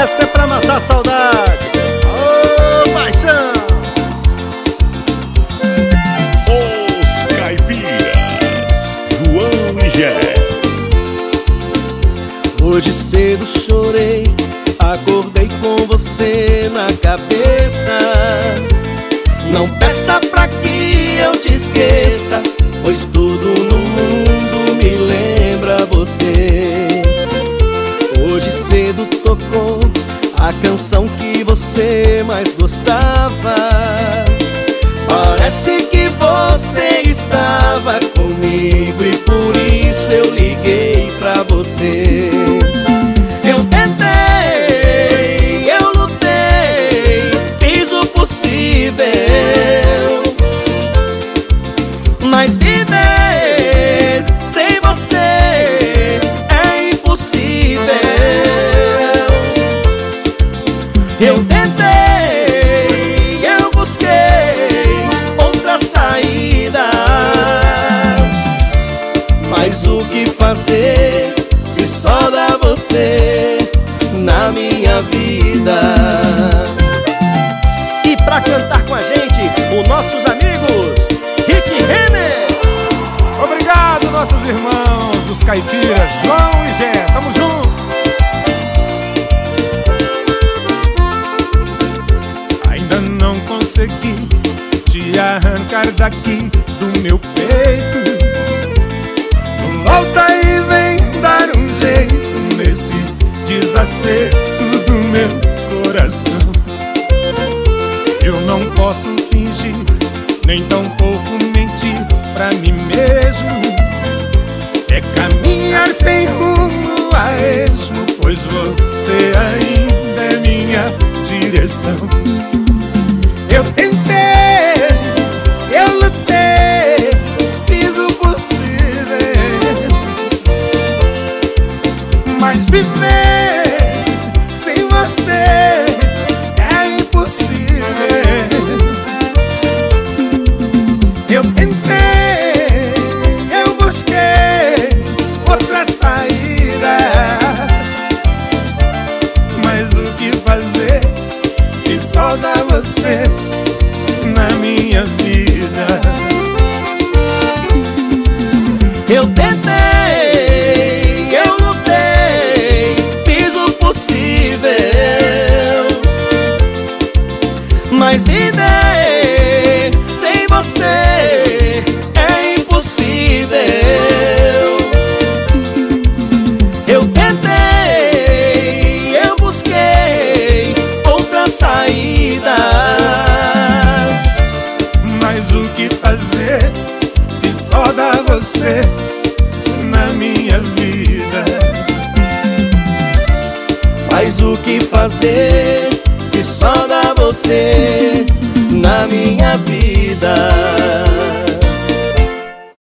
Essa é pra matar a saudade. Ô, paixão! Os Caipiras, João e Gé. Hoje cedo chorei, acordei com você na cabeça. Não peça pra que eu te esqueça, pois tudo no mundo me lembra você. Hoje cedo tocou a canção que você mais gostava. Parece que você estava comigo e por isso eu liguei pra você. Eu tentei, eu lutei, fiz o possível, mas viver sem você é impossível. Eu tentei, eu busquei outra saída, mas o que fazer se só dá você na minha vida? E pra cantar com a gente, os nossos amigos Rick e Renner. Obrigado, nossos irmãos, os Caipiras, João e Gé. Tamo junto. Ainda não consegui te arrancar daqui do meu peito. Volta e vem dar um jeito nesse desacerto do meu coração. Eu não posso fingir, nem tampouco mentir pra mim mesmo. É caminhar sem rumo a esmo, pois você ainda é minha direção. Eu tentei, eu lutei, fiz o possível, mas viver sem você é impossível. Eu tentei, eu busquei outra saída, mas o que fazer se só dá você na minha vida? Eu tentei, eu lutei, fiz o possível, mas viver sem você é impossível. Eu tentei, eu busquei outra saída, mas o que fazer se só dá você na minha vida? mas o que fazer se só dá você na minha vida?